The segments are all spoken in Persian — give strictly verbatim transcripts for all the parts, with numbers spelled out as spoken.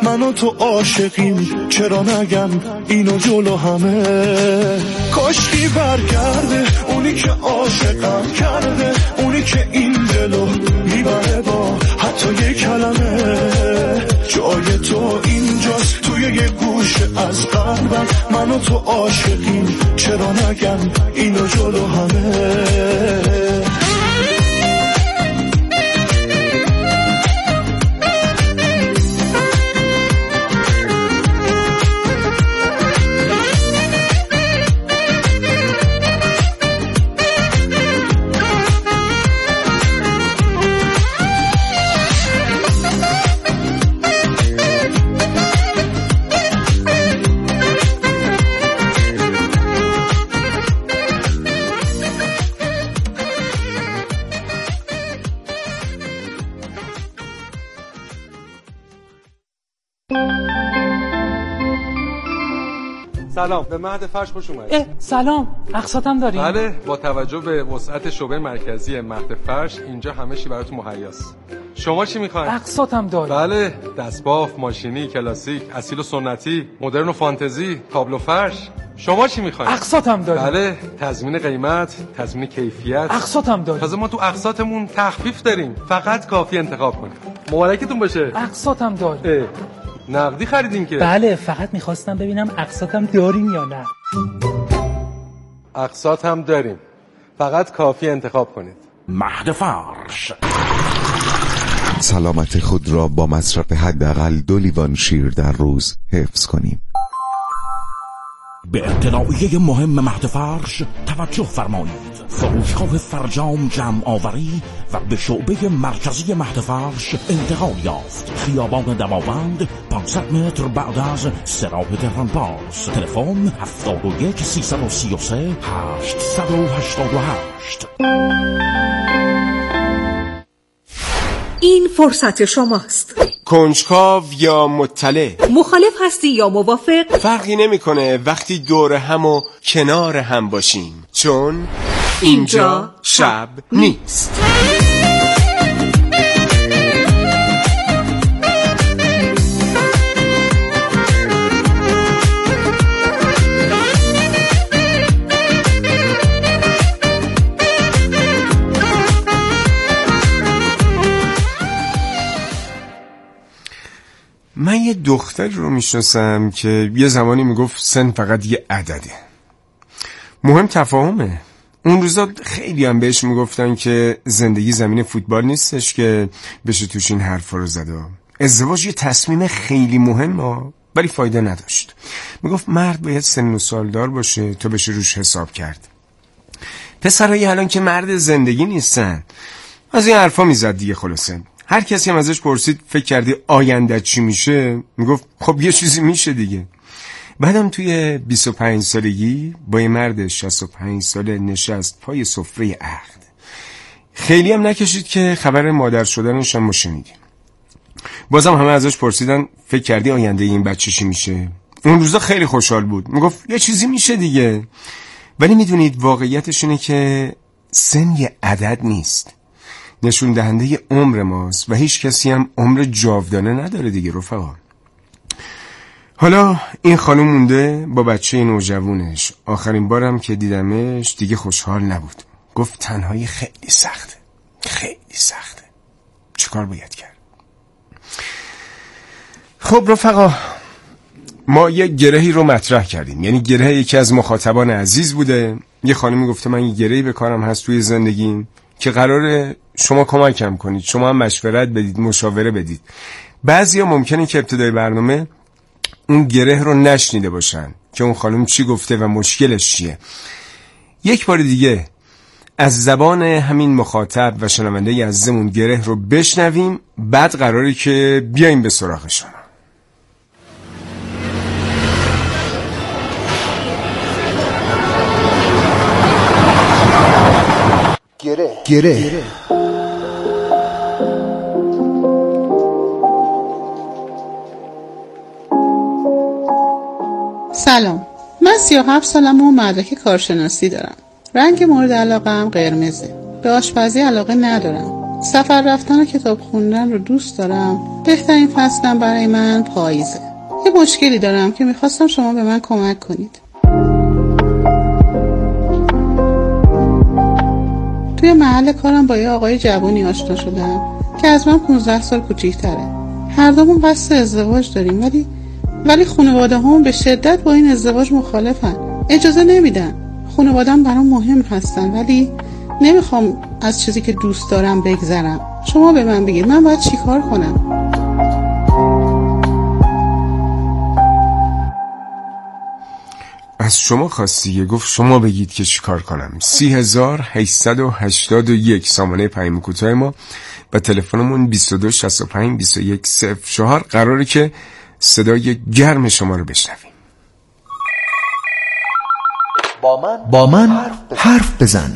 من و تو عاشقیم، چرا نگم اینو جلو همه. کاشکی برگرده اونی که عاشقم کرده، اونی که این دلو میبره با حتی یه کلمه. جای تو اینجاست توی یه گوشه از قلبم، من و تو عاشقیم، چرا نگم اینو جلو همه. سلام، به مهد فرش خوش اومدید. سلام، اقساطم داریم؟ بله، با توجه به وسعت شعبه مرکزی مهد فرش اینجا همه چی براتون مهیاست. شما چی میخواین؟ اقساطم داریم. بله، دستباف، ماشینی، کلاسیک، اصیل و سنتی، مدرن و فانتزی، تابلو فرش. شما چی میخواین؟ اقساطم داریم. بله، تضمین قیمت، تضمین کیفیت. اقساطم داریم. تازه ما تو اقساطمون تخفیف داریم. فقط کافی انتخاب کنید. مبارکتون باشه. اقساطم داریم. نقدی خریدین که؟ بله، فقط میخواستم ببینم اقساطم داریم یا نه. اقساط هم داریم، فقط کافی انتخاب کنید. مهد فرش. سلامت خود را با مصرف حداقل دو لیوان شیر در روز حفظ کنیم. به اطلاعیه مهم مهد فرش توجه فرمایید. فروشگاه فرجام جمع آوری و به شعبه مرکزی مهد فرش انتقال یافت. خیابان دماوند پانصد متر بعد از سراح تهران پاس. تلفن هفتاد و یک سیصد و سی و سه هشتصد و هشتاد و هشت. این فرصت شماست. کنجکاو یا مطلع، مخالف هستی یا موافق، فرقی نمیکنه وقتی دور هم و کنار هم باشیم، چون اینجا شب نیست. من یه دختر رو میشناسم که یه زمانی میگفت سن فقط یه عدده. مهم تفاهمه. اون روزا خیلی هم بهش میگفتن که زندگی زمین فوتبال نیستش که بشه توش این حرفا رو زد. ازدواج یه تصمیم خیلی مهمه ولی فایده نداشت. میگفت مرد باید سن و سالدار باشه تا بشه روش حساب کرد. پسرایی الان که مرد زندگی نیستن. از این حرفا میزد دیگه. خلاصه هر کسی هم ازش پرسید فکر کردی آینده چی میشه، میگفت خب یه چیزی میشه دیگه. بعدم توی بیست و پنج سالگی با یه مرد شصت و پنج ساله نشست پای سفره عقد. خیلی هم نکشید که خبر مادر شدنش هم شنیدیم. بازم همه ازش پرسیدن فکر کردی آینده این بچه چی میشه. اون روزا خیلی خوشحال بود، میگفت یه چیزی میشه دیگه. ولی میدونید واقعیتش اینه که سن یه عدد نیست، نشون دهنده عمر ماست و هیچ کسی هم عمر جاودانه نداره دیگه رفقا. حالا این خانم مونده با بچه نوجوانش. آخرین بارم که دیدمش دیگه خوشحال نبود. گفت تنهایی خیلی سخته، خیلی سخته. چیکار باید کرد؟ خب رفقا، ما یه گرهی رو مطرح کردیم. یعنی گره یکی از مخاطبان عزیز بوده. یه خانمی گفته من یه گرهی به کارم هست توی زندگیم که قراره شما کمکم کنید، شما هم مشورت بدید، مشاوره بدید. بعضیا ممکنه که ابتدای برنامه اون گره رو نشنیده باشن که اون خانم چی گفته و مشکلش چیه. یک بار دیگه از زبان همین مخاطب و شنونده عزیزمون گره رو بشنویم، بعد قراره که بیایم به سراغ شما. گره گره, گره. سلام، من سی و هفت سالم و مدرک کارشناسی دارم. رنگ مورد علاقه‌ام قرمزه. به آشپزی علاقه ندارم. سفر رفتن و کتاب خوندن رو دوست دارم بهترین فصلم برای من پاییزه. یه مشکلی دارم که میخواستم شما به من کمک کنید. توی محل کارم با یه آقای جوانی آشنا شدم که از من پونزده سال کوچیک‌تره. هر دومون قصد ازدواج داریم ولی ولی خانواده هم به شدت با این ازدواج مخالفن. اجازه نمیدن. خانواده‌ام برام مهم هستن ولی نمیخوام از چیزی که دوست دارم بگذرم. شما به من بگید من باید چی کار کنم؟ از شما خواستی گفت شما بگید که چی کار کنم. سی هزار هشتصد و هشتاد و یک سامانه پیام کوتاه ما و تلفنمون بیست و دو شصت و پنج بیست و یک صفر چهار. قراره که صدای گرم شما رو بشنویم. با من با من حرف بزن.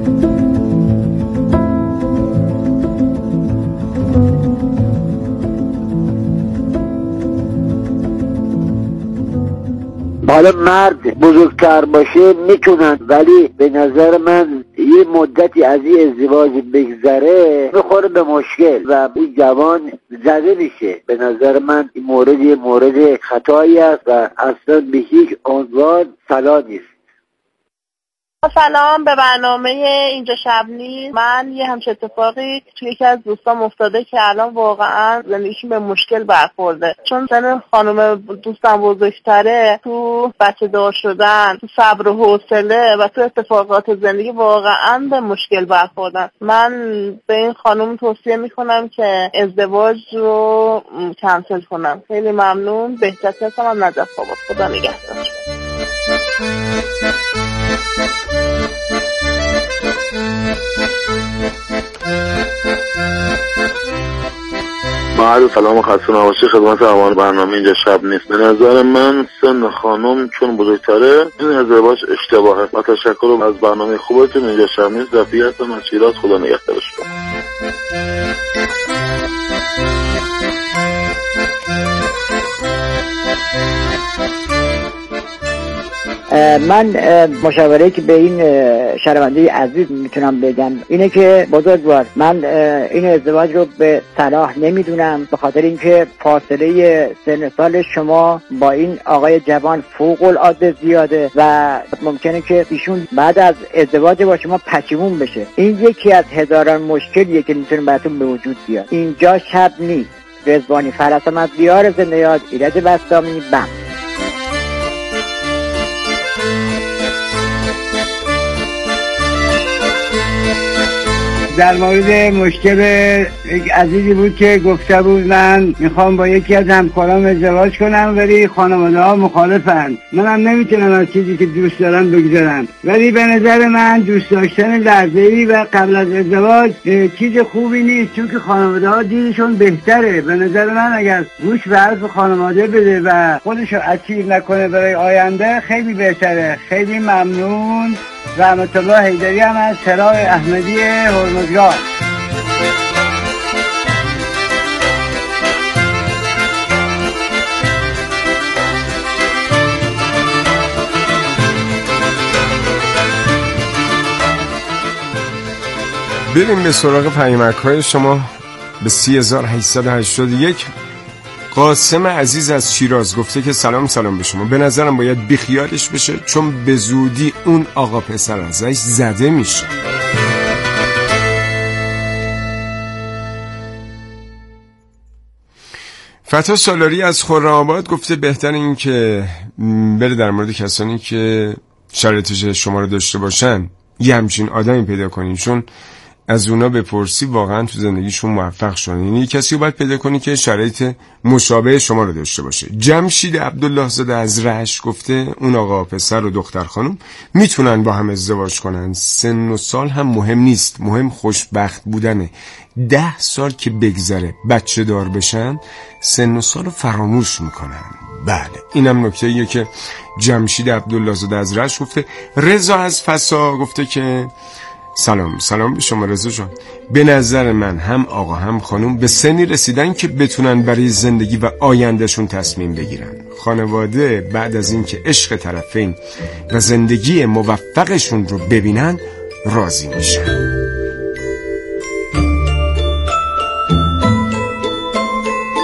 حالا مرد بزرگتر باشه میتونن، ولی به نظر من یه مدتی از این ازدواج بگذره میخوره به مشکل و این جوان زده میشه. به نظر من این مورد یه مورد خطایی است و اصلا به هیچ عنوان صلاح نیست. سلام، به برنامه اینجا شب نیست. من یه همچه اتفاقی توی یکی از دوستام افتاده که الان واقعا زندگیشون به مشکل برخورده، چون سن خانم دوستم بزرگتره. تو بچه دار شدن، تو صبر و حوصله و تو اتفاقات زندگی واقعا به مشکل برخوردن. من به این خانم توصیه میکنم که ازدواج رو کنسل کنم. خیلی ممنون. بهتر هستم. هم نجف بابا. خدا نگهدار. معلوم سلام و خسته نباشی خدمت امان برنامه اینجا شب نیست. به نظر من سن خانم چون بزرگتره این ازدواج اشتباهه و تشکر از برنامه خوبتون اینجا شب نیست. رفیع هستم از شیراز. خدا نگهدار شما. من مشاوره که به این شنونده عزیز میتونم بگم اینه که بزرگوار، من این ازدواج رو به صلاح نمیدونم، به خاطر اینکه فاصله سن سال شما با این آقای جوان فوق العاده زیاده و ممکنه که ایشون بعد از ازدواج با شما پشیمون بشه. این یکی از هزاران مشکلیه که میتونه براتون به وجود بیاد. اینجا شب نیست. رضوانی فرسم از دیار زنده یاد، ایرج بستامی. بم در مورد مشکل یک عزیزی بود که گفته بود من میخوام با یکی از همکارام ازدواج کنم ولی خانواده ها مخالفن. منم نمیتونم از چیزی که دوست دارم بگذارم، ولی به نظر من دوست داشتن لحظه‌ای و قبل از ازدواج چیز خوبی نیست، چون که خانواده ها دیدشون بهتره. به نظر من اگر گوش به حرف خانواده بده و خودشو اچیو نکنه برای آینده خیلی بهتره. خیلی ممنون. رحمت الله حیدری هم از سراج احمدی هرمزگان. بریم به سراغ پیامک‌های شما به سی هزار هشتصد و هشتاد و یک. قاسم عزیز از شیراز گفته که سلام سلام به شما. به نظرم باید بیخیالش بشه چون به زودی اون آقا پسر ازش زده میشه. فتا سالاری از خرم‌آباد گفته بهتر این که بره در مورد کسانی که شرایط شما رو داشته باشن یه همچین آدمی پیدا کنین، چون از اونا بپرسی واقعا تو زندگیشون موفق شدن. یعنی کسی رو باید پیدا کنی که شرایط مشابه شما رو داشته باشه. جمشید عبدالله زاده از رشت گفته اون آقا پسر و دختر خانم میتونن با هم ازدواج کنن. سن و سال هم مهم نیست، مهم خوشبخت بودنه. ده سال که بگذره بچه دار بشن سن و سال رو فراموش میکنن. بله اینم نکته ایه که جمشید عبدالله زاده از رشت گفته. رضا از فسا گفته که سلام سلام به شما رضا جان. به نظر من هم آقا هم خانم به سنی رسیدن که بتونن برای زندگی و آیندهشون تصمیم بگیرن. خانواده بعد از اینکه عشق طرفین و زندگی موفقشون رو ببینن راضی میشن.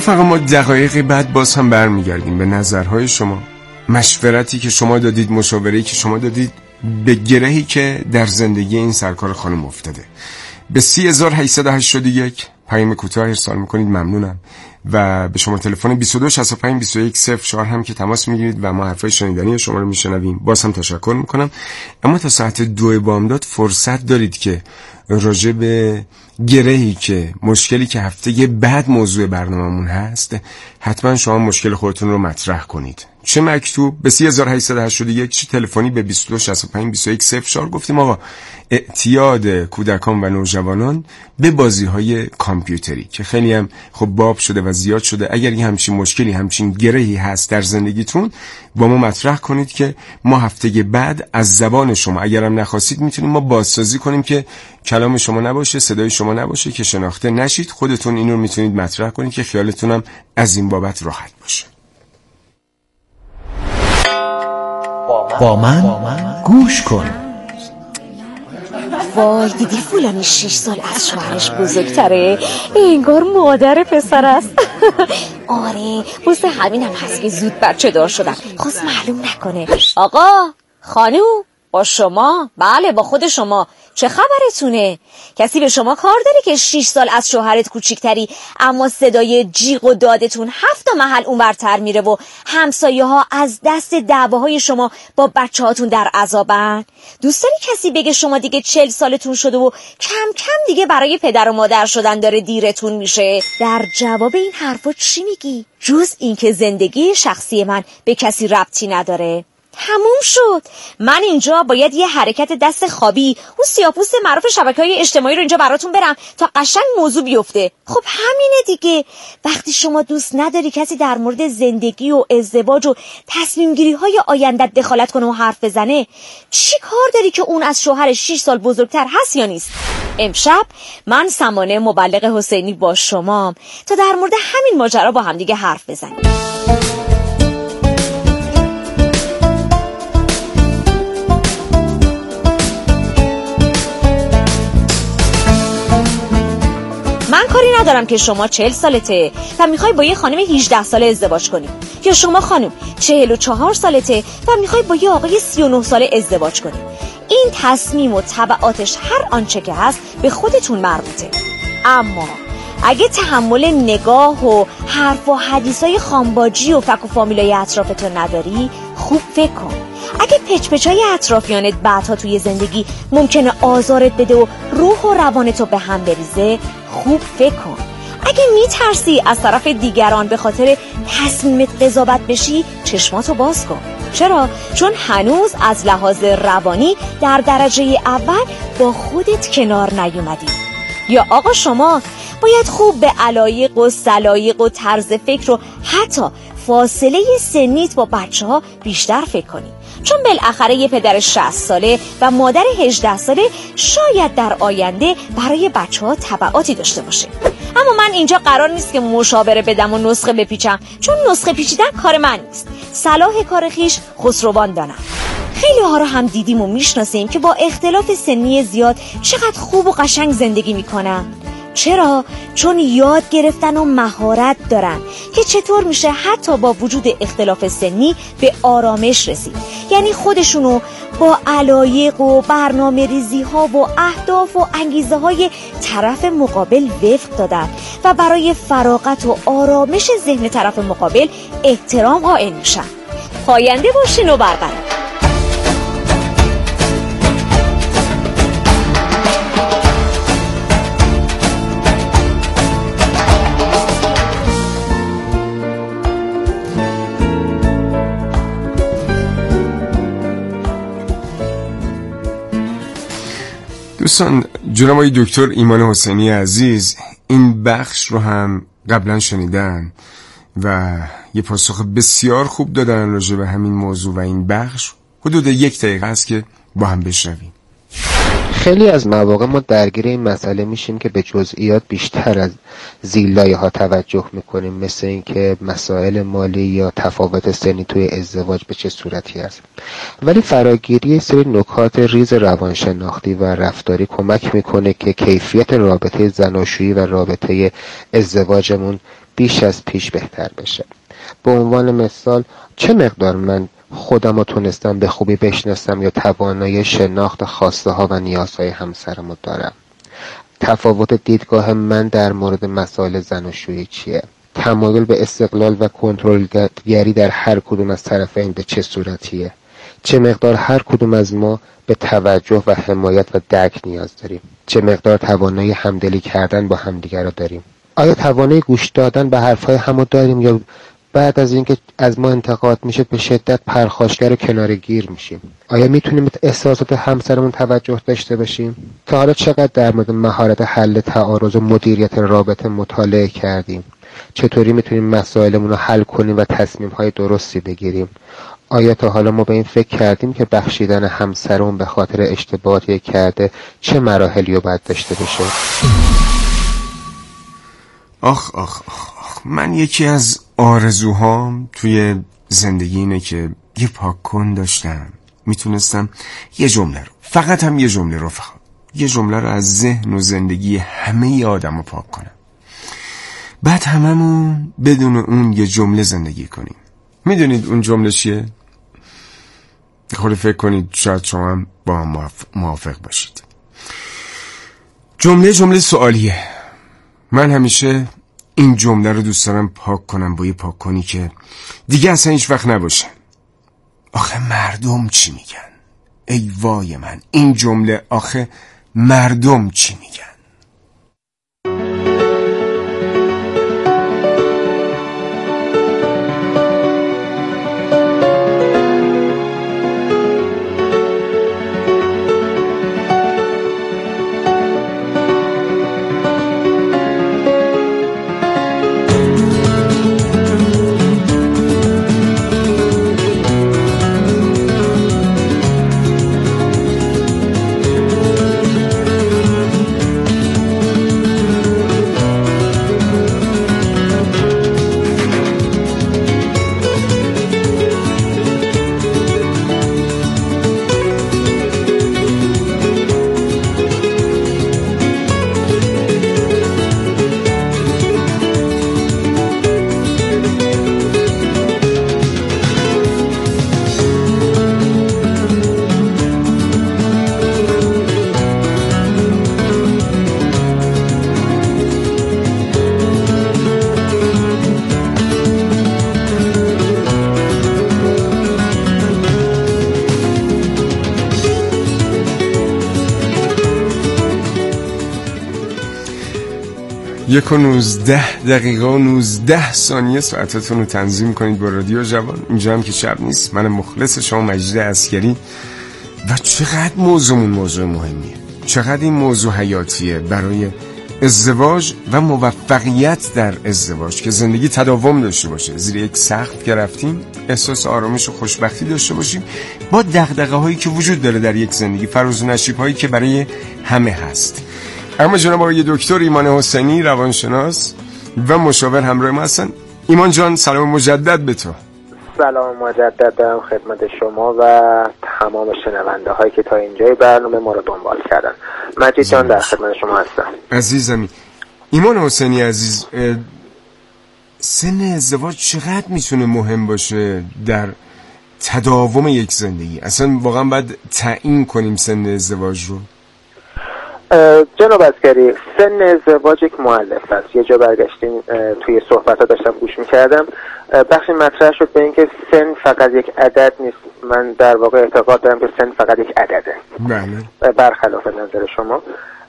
رفقا ما دقایقی بعد باز هم برمیگردیم به نظرهای شما، مشورتی که شما دادید، مشاوره‌ای که شما دادید به گرهی که در زندگی این سرکار خانم افتاده. به سی هزار و هشتصد و هشتاد و یک پیام کوتاه ارسال میکنید، ممنونم. و به شماره تلفن بیست و دو شصت و پنج بیست و یک صفر چهار هم که تماس میگیرید و ما حرفای شنیدنی شما رو میشنویم. باز هم تشکر میکنم. اما تا ساعت دو بامداد فرصت دارید که راجع به گرهی که مشکلی که هفته بعد موضوع برنامه‌مون هست حتما شما مشکل خودتون رو مطرح کنید، چه مکتوب به سی هزار و هشتصد و هشتاد و یک، چه تلفنی به بیست و دو شصت و پنج بیست و یک صفر چهار. گفتیم آقا اعتیاد کودکان و نوجوانان به بازی‌های کامپیوتری که خیلی هم خب باب شده و زیاد شده، اگر یه همچین مشکلی، همچین گرهی هست در زندگیتون با ما مطرح کنید که ما هفته بعد از زبان شما، اگرم نخواستید میتونیم ما بازسازی کنیم که کلام شما نباشه، صدای شما نباشه، که شناخته نشید. خودتون اینو میتونید مطرح کنید که خیالتونم از این بابت راحت باشه. با من گوش کن. وای دیدی فلانی شش سال از شوهرش بزرگتره، انگار مادر پسر است. آره واسه همین هم هست که زود بچه دار شدن، خواست معلوم نکنه. آقا خانوم با شما؟ بله با خود شما. چه خبرتونه؟ کسی به شما کار داره که شش سال از شوهرت کوچیکتری اما صدای جیغ و دادتون هفت تا محل اونورتر میره و همسایه ها از دست دعواهای شما با بچه هاتون در عذابن؟ دوست داری کسی بگه شما دیگه چل سالتون شده و کم کم دیگه برای پدر و مادر شدن داره دیرتون میشه؟ در جواب این حرفا چی میگی؟ جز این که زندگی شخصی من به کسی ربطی نداره. تموم شد. من اینجا باید یه حرکت دست خوابی اون سیاپوست معروف شبکه‌های اجتماعی رو اینجا براتون برم تا قشنگ موضوع بیفته. خب همینه دیگه. وقتی شما دوست نداری کسی در مورد زندگی و ازدواج و تصمیم گیری های آیندت دخالت کنه و حرف بزنه، چی کار داری که اون از شوهر شش سال بزرگتر هست یا نیست؟ امشب من سمانه مبلغ حسینی با شمام تا در مورد همین ماجرا با هم دیگه حرف بزنیم. من کاری ندارم که شما چهل سالته و میخوای با یه خانم هجده ساله ازدواج کنی، یا شما خانم چهل و چهار سالته و میخوای با یه آقای سی و نه ساله ازدواج کنی. این تصمیم و تبعاتش هر آنچه که هست به خودتون مربوطه. اما اگه تحمل نگاه و حرف و حدیثای خانباجی و فک و فامیلای اطرافتون نداری، خوب فکر کن. اگه پچ پچای اطرافیانت بعدها توی زندگی ممکنه آزارت بده و روح و روانتو به هم بریزه، خوب فکر کن. اگه میترسی از طرف دیگران به خاطر تصمیمت قضاوت بشی، چشماتو باز کن. چرا؟ چون هنوز از لحاظ روانی در درجه اول با خودت کنار نیومدی. یا آقا شما باید خوب به علایق و سلایق و طرز فکر و حتی فاصله سنیت با بچه ها بیشتر فکر کنی، چون بالاخره یه پدر شصت ساله و مادر هجده ساله شاید در آینده برای بچه ها تبعاتی داشته باشه. اما من اینجا قرار نیست که مشاوره بدم و نسخه بپیچم، چون نسخه پیچیدن کار من نیست. صلاح کار خیش خسروان دانم. خیلی ها رو هم دیدیم و میشناسیم که با اختلاف سنی زیاد چقدر خوب و قشنگ زندگی میکنن. چرا؟ چون یاد گرفتن و مهارت دارن که چطور میشه حتی با وجود اختلاف سنی به آرامش رسید. یعنی خودشونو با علایق و برنامه ریزی ها و اهداف و انگیزه های طرف مقابل وفق دادن و برای فراغت و آرامش ذهن طرف مقابل احترام قائل میشن. پاینده باشین و برقرار. دوستان، جناب آقای دکتر ایمان حسینی عزیز این بخش رو هم قبلا شنیدن و یه پاسخ بسیار خوب دادن راجع به همین موضوع و این بخش حدود یک دقیقه است که با هم بشنویم. خیلی از مواقع ما درگیر این مسئله میشیم که به جزئیات بیشتر از زیرلایه ها توجه میکنیم، مثل این که مسائل مالی یا تفاوت سنی توی ازدواج به چه صورتی است. ولی فراگیری سری نکات ریز روانشناختی و رفتاری کمک میکنه که کیفیت رابطه زناشویی و رابطه ازدواجمون بیش از پیش بهتر بشه. به عنوان مثال چه مقدار من خودم رو تونستم به خوبی بشناسم یا توانایی شناخت خواسته ها و نیازهای همسرم رو دارم. تفاوت دیدگاه من در مورد مسائل زناشویی چیه؟ تمایل به استقلال و کنترلگری در هر کدوم از طرفین به چه صورتیه؟ چه مقدار هر کدوم از ما به توجه و حمایت و درک نیاز داریم؟ چه مقدار توانایی همدلی کردن با همدیگر رو داریم؟ آیا توانایی گوش دادن به حرفهای همو داریم یا بعد از اینکه از ما انتقاد میشه به شدت پرخاشگر و کنارگیر میشیم؟ آیا میتونیم به احساسات همسرمون توجه داشته باشیم؟ تا حالا چقدر در مورد مهارت حل تعارض و مدیریت رابطه مطالعه کردیم؟ چطوری میتونیم مسائلمون رو حل کنیم و تصمیم‌های درستی بگیریم؟ آیا تا حالا ما به این فکر کردیم که بخشیدن همسرمون به خاطر اشتباهاتی کرده چه مراحلی رو باید داشته باشه؟ آخ آخ آخ آخ من یکی از آرزوهام توی زندگی اینه که یه پاک کن داشتم، میتونستم یه جمله رو، فقط هم یه جمله رو، فقط یه جمله رو از ذهن و زندگی همه آدم رو پاک کنم، بعد هممون بدون اون یه جمله زندگی کنیم. میدونید اون جمله چیه؟ خود فکر کنید، شاید شما هم با هم موافق باشید. جمله جمله سوالیه. من همیشه این جمله رو دوست دارم پاک کنم با یه پاک کنی که دیگه اصلا هیچ وقت نباشه. آخه مردم چی میگن؟ ای وای من، این جمله آخه مردم چی میگن؟ یک و نوزده دقیقه و نوزده ثانیه ساعتتون رو تنظیم کنید با رادیو جوان. اینجا هم که شب نیست، من مخلص شما مجید عسکری. و چقدر موضوعمون موضوع مهمیه، چقدر این موضوع حیاتیه برای ازدواج و موفقیت در ازدواج، که زندگی تداوم داشته باشه، زیر یک سقف که رفتیم احساس آرامش و خوشبختی داشته باشیم با دغدغه هایی که وجود داره در یک زندگی، فراز و نشیب هایی که برای همه هست. اما جناب آقای دکتر ایمان حسینی، روانشناس و مشاور همراه ما هستن. ایمان جان سلام مجدد به تو. سلام مجدد دارم خدمت شما و تمام شنونده هایی که تا اینجای برنامه ما رو دنبال کردن. مجید جان در خدمت شما هستم. عزیزمی ایمان حسینی عزیز، سن ازدواج چقدر میتونه مهم باشه در تداوم یک زندگی؟ اصلا واقعا باید تعیین کنیم سن ازدواج رو؟ جناب عسکری، سن ازدواج یک مؤلفه است. یه جا برگشتیم توی صحبت ها داشتم گوش میکردم، بخشی مطرح شد به این که سن فقط یک عدد نیست. من در واقع اعتقاد دارم که سن فقط یک عدده، بله، برخلاف نظر شما.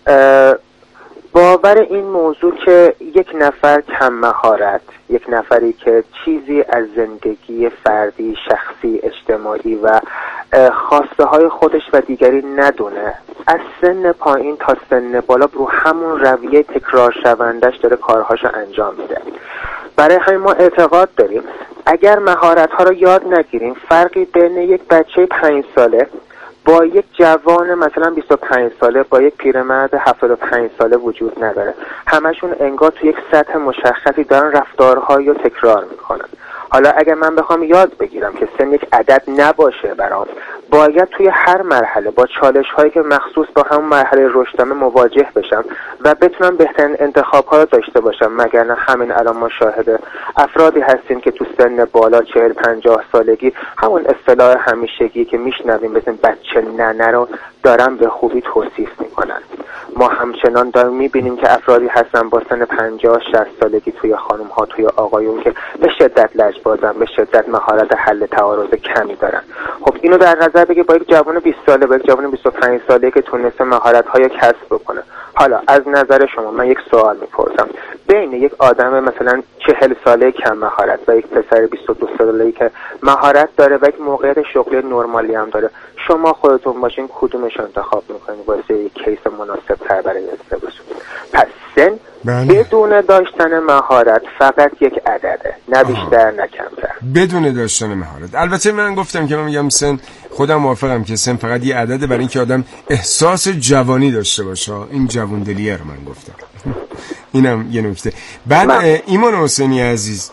باور این موضوع که یک نفر کم مهارت، یک نفری که چیزی از زندگی فردی، شخصی، اجتماعی و خواسته های خودش و دیگری ندونه، از سن پایین تا سن بالا رو همون رویه تکرار شوندش داره کارهاشو انجام میده. برای همین ما اعتقاد داریم اگر مهارت ها رو یاد نگیریم، فرقی بین یک بچه پنج ساله با یک جوان مثلا بیست و پنج ساله با یک پیرمرد هفتاد و پنج ساله وجود نداره. همشون انگار تو یک سطح مشخصی دارن رفتارهایی رو تکرار میکنن. حالا اگر من بخوام یاد بگیرم که سن یک عدد نباشه برام، باید توی هر مرحله با چالش هایی که مخصوص با همون مرحله رشدمه مواجه بشم و بتونم بهترین انتخاب ها رو داشته باشم، مگر نه همین الان ما شاهد افرادی هستیم که تو سن بالا چهل پنجاه سالگی همون اصطلاح همیشگی که میشنویم مثل بچه ننه رو دارن به خوبی توصیف میکنن. ما همچنان داریم میبینیم که افرادی هستن با سن پنجاه شصت سالگی توی خانم ها توی آقایون که به شدت لجبازن، به شدت مهارت حل تعارض کمی دارن. خب اینو در نظر بگیر با یک جوان بیست ساله با یک جوان بیست و پنج ساله که تونسته مهارت های کسب بکنه. حالا از نظر شما من یک سوال میپرسم، بین یک آدم مثلا چهل ساله کم مهارت و یک پسر بیست و دو ساله‌ای که مهارت داره و یک موقعیت شغلی نرمالی هم داره، شما خودتون باشین کدومش انتخاب میکنین واسه یک کیس مناسب تر برای ازدواج؟ پس سن بدون داشتن مهارت فقط یک عدده، نه بیشتر نه کمتر. بدون داشتن مهارت. البته من گفتم که من میگم سن، خودم موافقم که سن فقط یه عدده برای اینکه آدم احساس جوانی داشته باشه. این جووندلیه رو من گفتم. اینم یه نکته. بعد ایمان حسینی عزیز،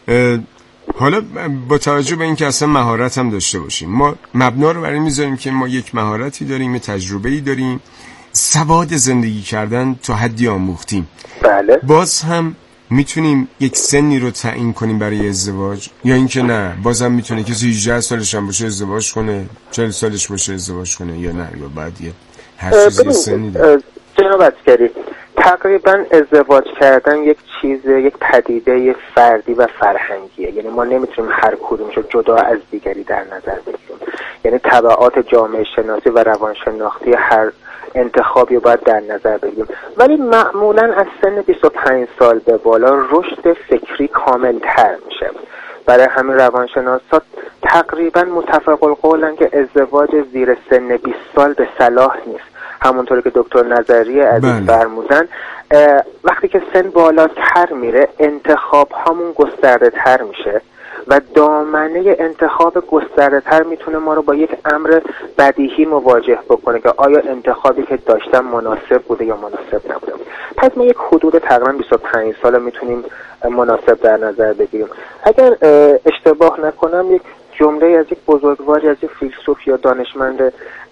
حالا با توجه به اینکه اصلا مهارت هم داشته باشیم، ما مبنا رو برای میذاریم که ما یک مهارتی داریم، یه تجربه‌ای داریم، سواد زندگی کردن تا حدی آموختیم. بله. باز هم میتونیم یک سنی رو تعیین کنیم برای ازدواج، یا اینکه نه بازم میتونه کسی هجده سالش هم باشه ازدواج کنه، چهل سالش باشه ازدواج کنه، یا نه یا بعد یه هر چیزی سنی داره. جناب عسکری، تقریبا ازدواج کردن یک چیز، یک پدیده فردی و فرهنگیه. یعنی ما نمیتونیم هر کدومش رو جدا از دیگری در نظر بگیریم. یعنی تبعات جامعه شناسی و روانشناختی هر انتخابی رو باید در نظر بگیریم. ولی معمولا از سن بیست و پنج سال به بالا رشد فکری کامل تر میشه. برای همین روانشناسا تقریبا متفق القولن که ازدواج زیر سن بیست سال به صلاح نیست. همونطوری که دکتر نظری عزیز فرمودن، وقتی که سن بالاتر میره انتخاب هامون گسترده تر میشه و دامنه انتخاب گسترده تر میتونه ما رو با یک امر بدیهی مواجه بکنه که آیا انتخابی که داشتم مناسب بوده یا مناسب نبوده. پس ما یک حدود تقریبا بیست و پنج سال میتونیم مناسب در نظر بگیریم. اگر اشتباه نکنم یک جمله از یک بزرگواری، از یک فیلسوف یا دانشمند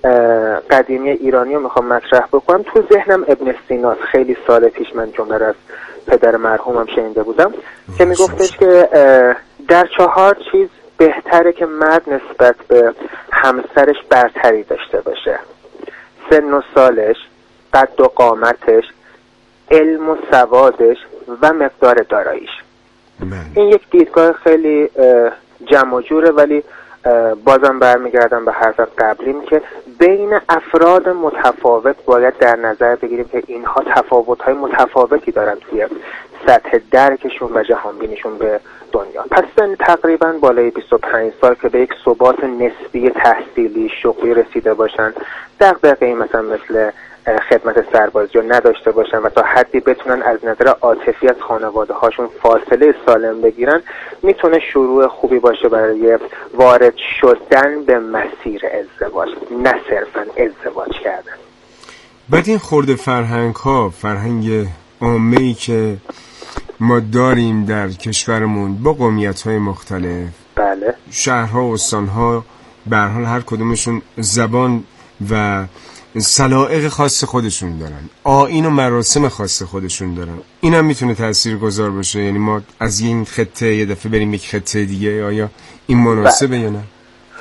قدیمی ایرانی رو میخوام مطرح بکنم. تو ذهنم ابن سینا، خیلی سال پیش من جمله رو از پدر مرحومم شنیده بودم که میگفتش که در چهار چیز بهتره که مرد نسبت به همسرش برتری داشته باشه: سن و سالش، قد و قامتش، علم و سوادش و مقدار داراییش. این یک دیدگاه خیلی جمع و جوره، ولی بازم برمیگردم به حرف قبلیم که بین افراد متفاوت باید در نظر بگیریم که اینها تفاوت‌های متفاوتی دارن توی سطح درکشون و جهانبینیشون به دنیا. پس سن تقریبا بالای بیست و پنج سال که به یک ثبات نسبی تحصیلی شغلی رسیده باشن، دغدغه‌ای مثلا مثل خدمت سربازی رو نداشته باشن و تا حدی بتونن از نظر عاطفی از خانواده هاشون فاصله سالم بگیرن، میتونه شروع خوبی باشه برای وارد شدن به مسیر ازدواج، نه صرفا ازدواج کردن. بعد این خورده فرهنگ ها، فرهنگ عامه‌ای که ما داریم در کشورمون با قومیت های مختلف، بله، شهرها و استانها به هر حال هر کدومشون زبان و سلائق خاص خودشون دارن، آیین و مراسم خاص خودشون دارن. این هم میتونه تأثیر گذار باشه. یعنی ما از این خطه یه دفعه بریم یک خطه دیگه، آیا این مناسبه یا نه؟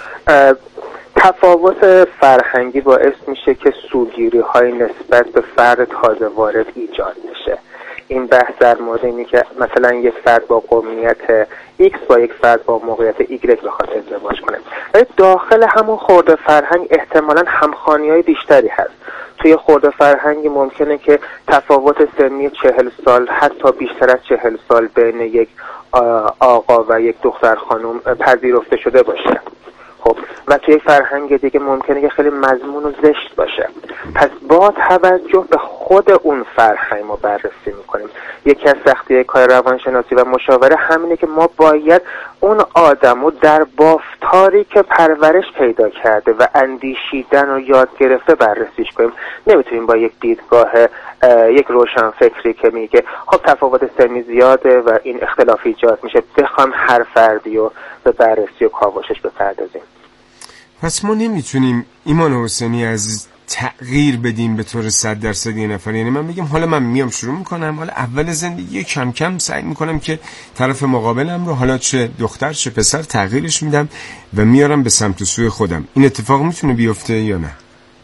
تفاوت فرهنگی باعث میشه که سوگیری های نسبت به فرد تازه وارد ایجاد میشه. این بحث در مورد اینه که مثلا یک فرد با قومیت X با یک فرد با موقعیت Y بخواد ازدواج کنه، ولی داخل همون خورده فرهنگ احتمالاً همخوانی‌های بیشتری هست. توی خورده فرهنگی ممکنه که تفاوت سنی چهل سال حتی بیشتر از چهل سال بین یک آقا و یک دختر خانم پذیرفته شده باشه. خب و توی فرهنگ دیگه ممکنه که خیلی مضمون و زشت باشه. پس با توجه به خود اون فرهنگ ما بررسی میکنیم. یکی از سختی‌های کار روانشناسی و مشاوره همینه که ما باید اون آدمو در بافتاری که پرورش پیدا کرده و اندیشیدن و یاد گرفته بررسیش کنیم. نمیتونیم با یک دیدگاه یک روشنفکری که میگه خب تفاوت سنی زیاده و این اختلاف ایجاد میشه بخوام هر فردی رو به بررسی و کاوشش بپردازیم. پس ما نمیتونیم ایمان حسینی عزیز تغییر بدیم به طور صد درصد یه نفر. یعنی من بگم حالا من میام شروع میکنم، حالا اول زندگی کم کم سعی میکنم که طرف مقابلم رو، حالا چه دختر چه پسر، تغییرش میدم و میارم به سمت و سوی خودم. این اتفاق میتونه بیفته یا نه؟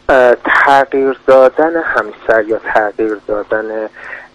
تغییر دادن همسر یا تغییر دادن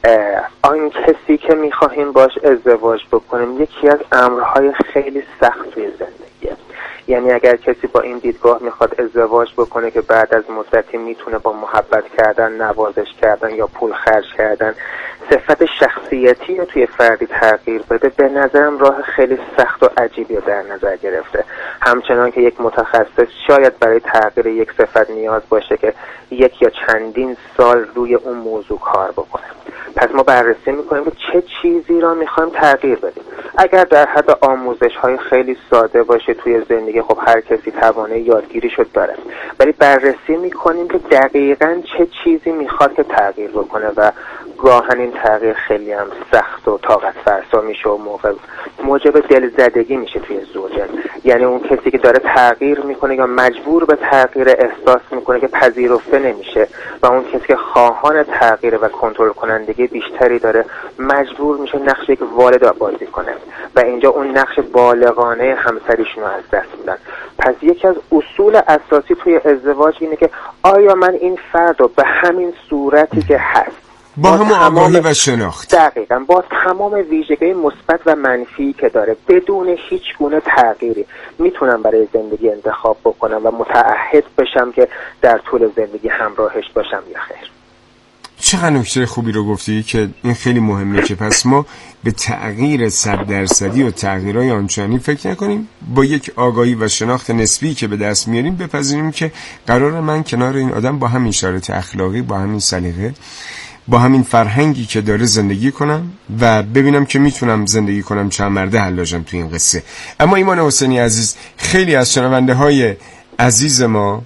آن کسی که میخواهیم باش ازدواج بکنیم یکی از امرهای خیلی سخت توی زندگیه. یعنی اگر کسی با این دیدگاه میخواد ازدواج بکنه که بعد از مدتی میتونه با محبت کردن، نوازش کردن یا پول خرج کردن صفت شخصیتی رو توی فردی تغییر بده، به نظرم راه خیلی سخت و عجیبی رو در نظر گرفته. همچنان که یک متخصص شاید برای تغییر یک صفت نیاز باشه که یک یا چندین سال روی اون موضوع کار بکنه. پس ما بررسی میکنیم که چه چیزی را میخوایم تغییر بدیم. اگر در حد آموزش های خیلی ساده باشه توی زندگی، خب هر کسی توانه یادگیری شد داره، ولی بررسی میکنیم که دقیقاً چه چیزی میخواد که تغییر بکنه و گاهن این تغییر خیلی هم سخت و طاقت فرسا میشه و موقع موجب دلزدگی میشه توی زوجه. یعنی اون کسی که داره تغییر میکنه یا مجبور به تغییر احساس میکنه که پذیرفته نمیشه و اون کسی که خواهان تغییر و کنترل کنندگی بیشتری داره مجبور میشه نقش یک والد بازی کنه و اینجا اون نقش بالغانه همسریشون رو از دست میدن. پس یکی از اصول اساسی توی ازدواج اینه که آیا من این فرد رو به همین صورتی که هست با هم آگاهی و شناخت، دقیقاً با تمام ویژگی مثبت و منفی که داره، بدون هیچ گونه تغییری میتونم برای زندگی انتخاب بکنم و متعهد بشم که در طول زندگی همراهش باشم یا خیر. چقدر نکته خوبی رو گفتی که این خیلی مهمه که پس ما به تغییر صد درصدی و تغییرهای آنچنانی فکر نکنیم، با یک آگاهی و شناخت نسبی که به دست میاریم بپذیریم که قرار من کنار این آدم با همین شرایط اخلاقی، با همین سلیقه، با همین فرهنگی که داره زندگی کنم و ببینم که میتونم زندگی کنم چند مرده حلاجم تو این قصه. اما ایمان حسینی عزیز، خیلی از شنونده های عزیز ما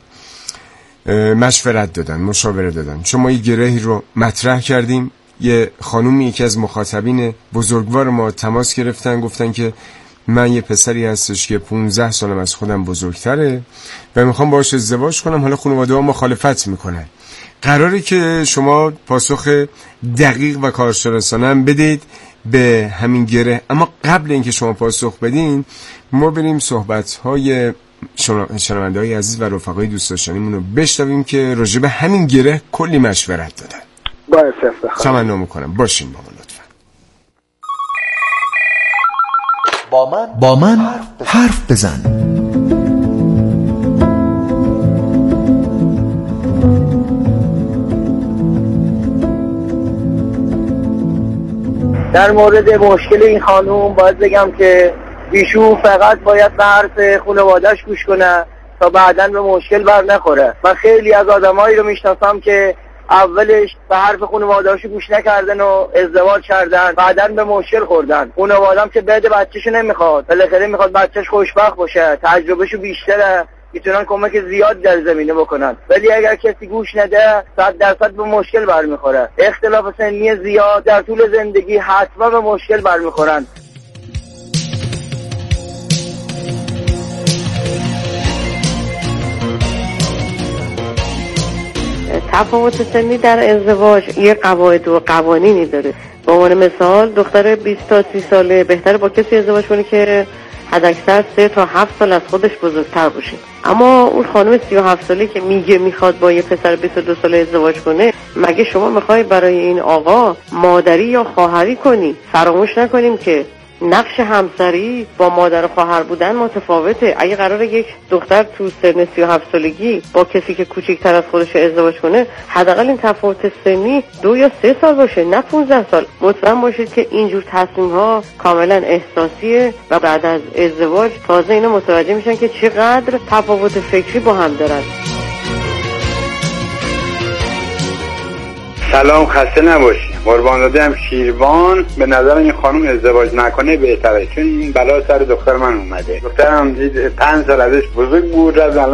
مشورت دادن، مشاوره دادن، چون ما یه گرهی رو مطرح کردیم. یه خانومی، یکی از مخاطبین بزرگوار ما تماس گرفتن، گفتن که من یه پسری هستش که پونزده سالم از خودم بزرگتره و میخوام باهاش ازدواج کنم، حالا خانواده ها مخالفت میکنن. قراره که شما پاسخ دقیق و کارشناسانه هم بدید به همین گره. اما قبل اینکه شما پاسخ بدین، ما بریم صحبت‌های شنونده های عزیز و رفقای دوست داشتنیمون رو بشنویم که راجع به همین گره کلی مشورت دادن. باید افتخار تمنا میکنم باشین با ما لطفا. با من با من حرف بزن. در مورد مشکل این خانوم باید بگم که ایشون فقط باید به حرف خانواده‌اش گوش کنه تا بعداً به مشکل بر نخوره. من خیلی از آدمایی رو میشناسم که اولش به حرف خانواده‌اش گوش نکردن و ازدواج کردن، بعداً به مشکل خوردن. خانواده‌ام که بده بچه‌شو نمیخواد، بالاخره میخواد بچه‌ش خوشبخت باشه، تجربهشو بیشتره، میتونن کمک زیاد در زمینه بکنن. ولی اگر کسی گوش نده صد درصد به مشکل برمیخوره. اختلاف سنی زیاد در طول زندگی حتما به مشکل برمیخورن. تفاوت سنی در ازدواج یه قواعد و قوانینی داره. به عنوان مثال دختر بیست تا سی ساله بهتره با کسی ازدواج کنه که حداکثر سه تا هفت سال از خودش بزرگتر باشه. اما اون خانم سی و هفت ساله که میگه میخواد با یه پسر بیست و دو ساله ازدواج کنه، مگه شما میخوای برای این آقا مادری یا خواهری کنی؟ فراموش نکنیم که نقش همسری با مادر و خواهر بودن متفاوته. اگه قراره یک دختر تو سن سی و هفت سالگی با کسی که کوچیکتر از خودش ازدواج کنه، حداقل این تفاوت سنی دو یا سه سال باشه، نه پونزده سال. مطمئن باشید که اینجور تصمیم ها کاملا احساسیه و بعد از ازدواج تازه اینا متوجه میشن که چقدر تفاوت فکری با هم دارن. سلام، خسته نباشی. قربان دادم شیروان. به نظر این خانم ازدواج نکنه بهتره، چون این بلا سر دختر من اومده. دخترم پنج سال ازش بزرگ بود، از